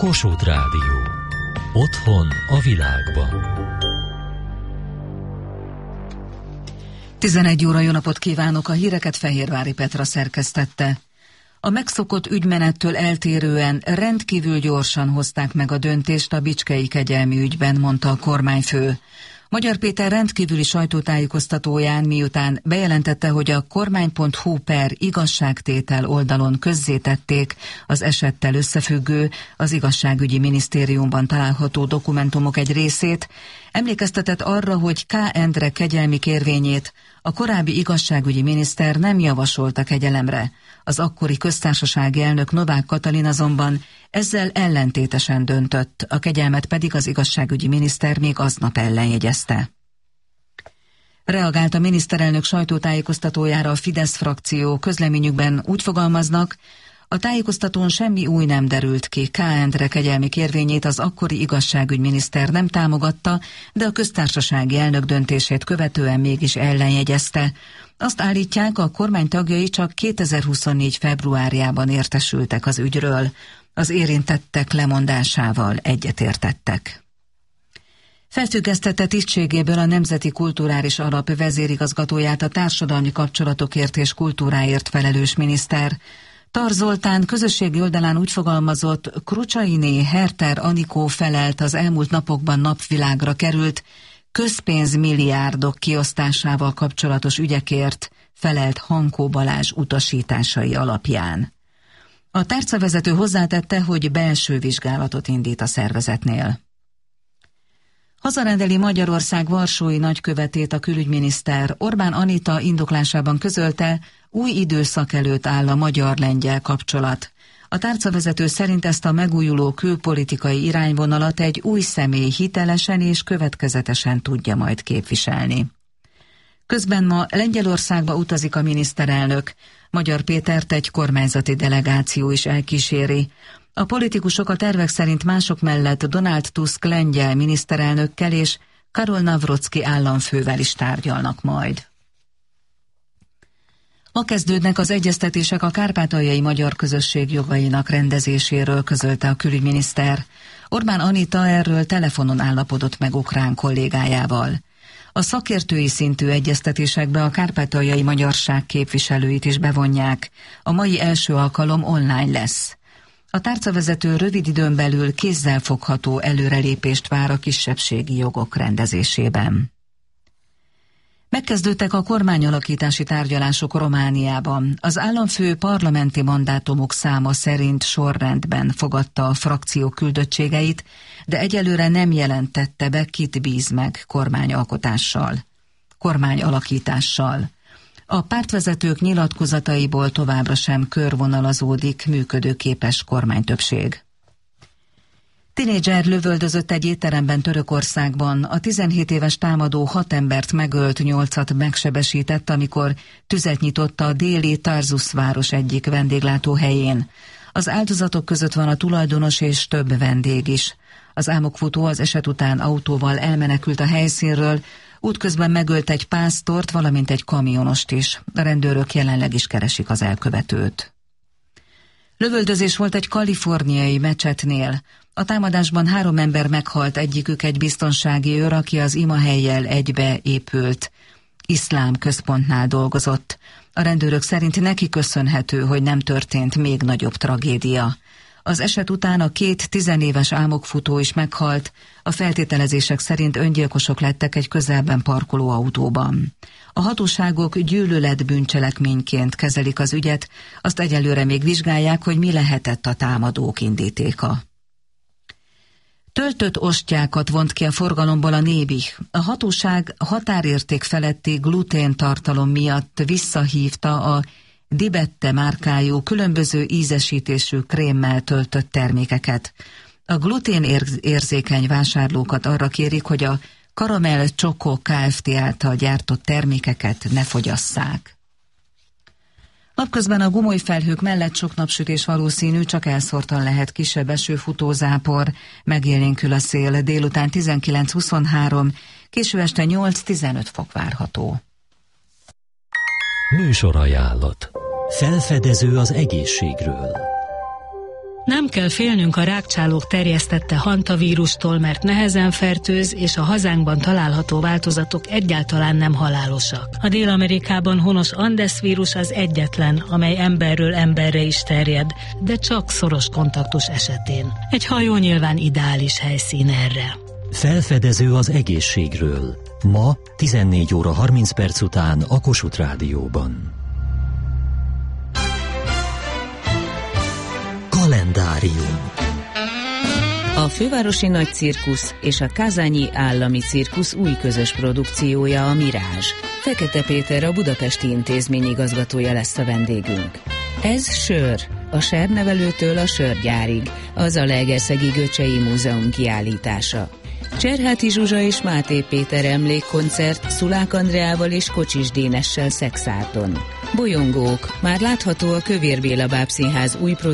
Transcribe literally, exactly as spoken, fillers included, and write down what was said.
Kossuth Rádió. Otthon a világban. tizenegy óra, jó napot kívánok! A híreket Fehérvári Petra szerkesztette. A megszokott ügymenettől eltérően rendkívül gyorsan hozták meg a döntést a bicskei kegyelmi ügyben, mondta a kormányfő. Magyar Péter rendkívüli sajtótájékoztatóján, miután bejelentette, hogy a kormány pont hu per igazságtétel oldalon közzétették az esettel összefüggő, az igazságügyi minisztériumban található dokumentumok egy részét, emlékeztetett arra, hogy K. Endre kegyelmi kérvényét a korábbi igazságügyi miniszter nem javasolta kegyelemre. Az akkori köztársasági elnök Novák Katalin azonban ezzel ellentétesen döntött, a kegyelmet pedig az igazságügyi miniszter még aznap ellenjegyezte. Reagált a miniszterelnök sajtótájékoztatójára a Fidesz frakció, közleményükben úgy fogalmaznak, a tájékoztatón semmi új nem derült ki. K. Endre kegyelmi kérvényét az akkori igazságügyminiszter nem támogatta, de a köztársasági elnök döntését követően mégis ellenjegyezte. Azt állítják, a kormány tagjai csak kétezer-huszonnégy februárjában értesültek az ügyről. Az érintettek lemondásával egyetértettek. Felfüggesztette tisztségéből a Nemzeti Kulturális Alap vezérigazgatóját a társadalmi kapcsolatokért és kultúráért felelős miniszter. Tar Zoltán közösségi oldalán úgy fogalmazott, Krucsainé Herter Anikó felelt az elmúlt napokban napvilágra került közpénzmilliárdok kiosztásával kapcsolatos ügyekért, felelt Hankó Balázs utasításai alapján. A tárcavezető hozzátette, hogy belső vizsgálatot indít a szervezetnél. Hazarendeli Magyarország varsói nagykövetét a külügyminiszter. Orbán Anita indoklásában közölte, új időszak előtt áll a magyar-lengyel kapcsolat. A tárcavezető szerint ezt a megújuló külpolitikai irányvonalat egy új személy hitelesen és következetesen tudja majd képviselni. Közben ma Lengyelországba utazik a miniszterelnök. Magyar Pétert egy kormányzati delegáció is elkíséri. A politikusok a tervek szerint mások mellett Donald Tusk lengyel miniszterelnökkel és Karol Nawrocki államfővel is tárgyalnak majd. Ma kezdődnek az egyeztetések a kárpátaljai magyar közösség jogainak rendezéséről, közölte a külügyminiszter. Orbán Anita erről telefonon állapodott meg ukrán kollégájával. A szakértői szintű egyeztetésekbe a kárpátaljai magyarság képviselőit is bevonják. A mai első alkalom online lesz. A tárcavezető rövid időn belül kézzelfogható előrelépést vár a kisebbségi jogok rendezésében. Megkezdődtek a kormányalakítási tárgyalások Romániában. Az államfő parlamenti mandátumok száma szerint sorrendben fogadta a frakció küldöttségeit, de egyelőre nem jelentette be, kit bíz meg kormányalkotással, kormányalakítással. A pártvezetők nyilatkozataiból továbbra sem körvonalazódik működőképes kormánytöbbség. Tinédzser lövöldözött egy étteremben Törökországban. A tizenhét éves támadó hat embert megölt, nyolcat megsebesített, amikor tüzet nyitott a déli Tarzus város egyik vendéglátóhelyén. Az áldozatok között van a tulajdonos és több vendég is. Az álmokfutó az eset után autóval elmenekült a helyszínről, útközben megölt egy pásztort, valamint egy kamionost is. A rendőrök jelenleg is keresik az elkövetőt. Lövöldözés volt egy kaliforniai mecsetnél. A támadásban három ember meghalt, egyikük egy biztonsági őr, aki az imahellyel egybe épült iszlám központnál dolgozott. A rendőrök szerint neki köszönhető, hogy nem történt még nagyobb tragédia. Az eset után a két tizenéves álmokfutó is meghalt, a feltételezések szerint öngyilkosok lettek egy közelben parkoló autóban. A hatóságok gyűlölet bűncselekményként kezelik az ügyet, azt egyelőre még vizsgálják, hogy mi lehetett a támadók indítéka. Töltött ostyákat vont ki a forgalomból a Nébi. A hatóság határérték feletti gluténtartalom miatt visszahívta a Dibette márkájú különböző ízesítésű krémmel töltött termékeket. A gluténérzékeny vásárlókat arra kérik, hogy a Caramel Choco Kft. Által gyártott termékeket ne fogyasszák. Napközben a gomoly felhők mellett sok napsütés valószínű, csak elszórtan lehet kisebb esőfutózápor, megélénkül a szél, délután tizenkilenc huszonhárom, késő este nyolc-tizenöt fok várható. Műsorajánlat. Felfedező az egészségről. Nem kell félnünk a rágcsálók terjesztette hantavírustól, mert nehezen fertőz, és a hazánkban található változatok egyáltalán nem halálosak. A Dél-Amerikában honos Andes vírus az egyetlen, amely emberről emberre is terjed, de csak szoros kontaktus esetén. Egy hajó nyilván ideális helyszín erre. Felfedező az egészségről. Ma tizennégy óra harminc perc után a Kossuth Rádióban. Kalendárium. A Fővárosi Nagy Cirkusz és a Kázányi Állami Cirkusz új közös produkciója a Mirázs. Fekete Péter, a Budapesti Intézmény igazgatója lesz a vendégünk. Ez Sör, a sernevelőtől a sörgyárig, az Zalaegerszegi Göcsei Múzeum kiállítása. Cserháti Zsuzsa és Máté Péter emlékkoncert Szulák Andreával és Kocsis Dénessel Szexárton. Bolyongók, már látható a Kövér Béla Bábszínház új